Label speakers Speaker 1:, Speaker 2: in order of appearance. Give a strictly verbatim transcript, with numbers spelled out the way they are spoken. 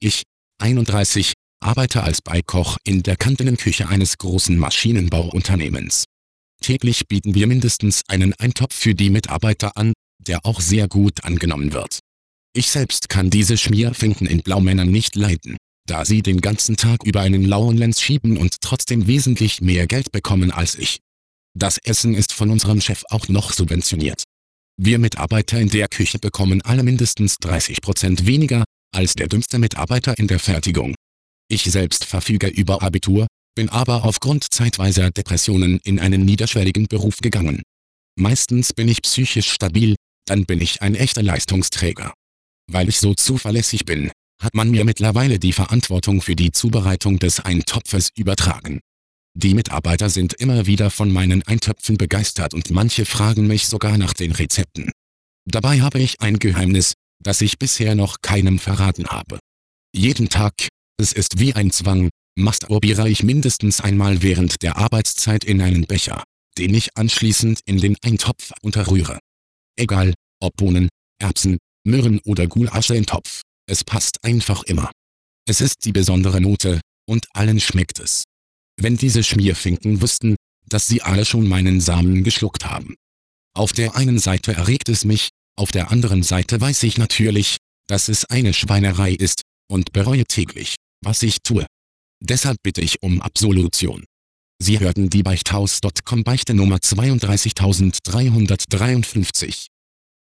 Speaker 1: Ich, einunddreißig, arbeite als Beikoch in der Kantinenküche eines großen Maschinenbauunternehmens. Täglich bieten wir mindestens einen Eintopf für die Mitarbeiter an, der auch sehr gut angenommen wird. Ich selbst kann diese Schmierfinken in Blaumännern nicht leiden, da sie den ganzen Tag über einen lauen Lenz schieben und trotzdem wesentlich mehr Geld bekommen als ich. Das Essen ist von unserem Chef auch noch subventioniert. Wir Mitarbeiter in der Küche bekommen alle mindestens dreißig Prozent weniger als der dümmste Mitarbeiter in der Fertigung. Ich selbst verfüge über Abitur, bin aber aufgrund zeitweiser Depressionen in einen niederschwelligen Beruf gegangen. Meistens bin ich psychisch stabil, dann bin ich ein echter Leistungsträger. Weil ich so zuverlässig bin, hat man mir mittlerweile die Verantwortung für die Zubereitung des Eintopfes übertragen. Die Mitarbeiter sind immer wieder von meinen Eintöpfen begeistert und manche fragen mich sogar nach den Rezepten. Dabei habe ich ein Geheimnis, das ich bisher noch keinem verraten habe. Jeden Tag, es ist wie ein Zwang, masturbiere ich mindestens einmal während der Arbeitszeit in einen Becher, den ich anschließend in den Eintopf unterrühre. Egal, ob Bohnen, Erbsen, Möhren oder Gulasch im Topf, es passt einfach immer. Es ist die besondere Note, und allen schmeckt es. Wenn diese Schmierfinken wüssten, dass sie alle schon meinen Samen geschluckt haben. Auf der einen Seite erregt es mich, auf der anderen Seite weiß ich natürlich, dass es eine Schweinerei ist, und bereue täglich, was ich tue. Deshalb bitte ich um Absolution. Sie hörten die Beichthaus Punkt com Beichte Nummer zweiunddreißigtausenddreihundertdreiundfünfzig.